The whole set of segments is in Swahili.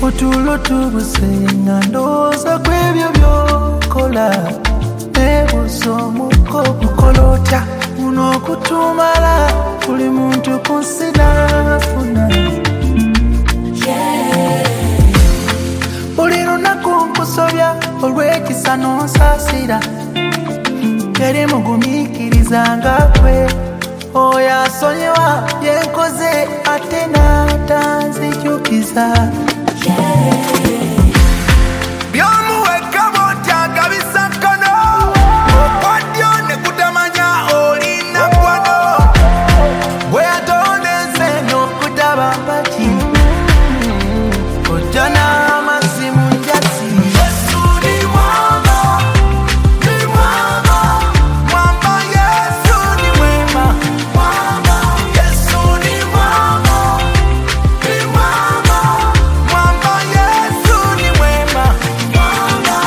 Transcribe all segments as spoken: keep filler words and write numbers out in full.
Otulo tubusenga ndoza kwebyo byokola Nebuso muko kukolota Uno kutumala Kuli muntu kusina funa Uli lunaku nkusobya Olwekisa nonsasira Keri mugumikiriza nga kwe Oya sonyewa yenkoze atena tanzijukiza Byomuweka botya kabisa kono Okwadyo ne kutamanya olina kwano Bwe atondeze n'okutaba mpaki Ojana amasimu njasi Yesu ni mwamba, ni mwamba Mwamba Yesu ni mwema Mwamba Yesu ni mwamba, ni mwamba Mwamba Yesu ni mwema Mwamba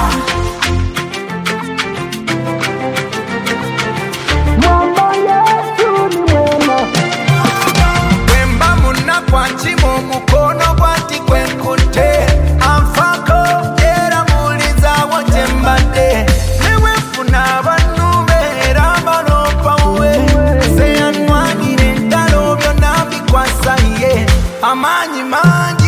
Mwamba Yesu ni mwema Wemba muna kwa chimo mukono kwati kwenkote Amfako era muliza wote mbade Newe funa banube ramanopa uwe Seyanwagire ndalo byo nabi kwa saye Amanyi manji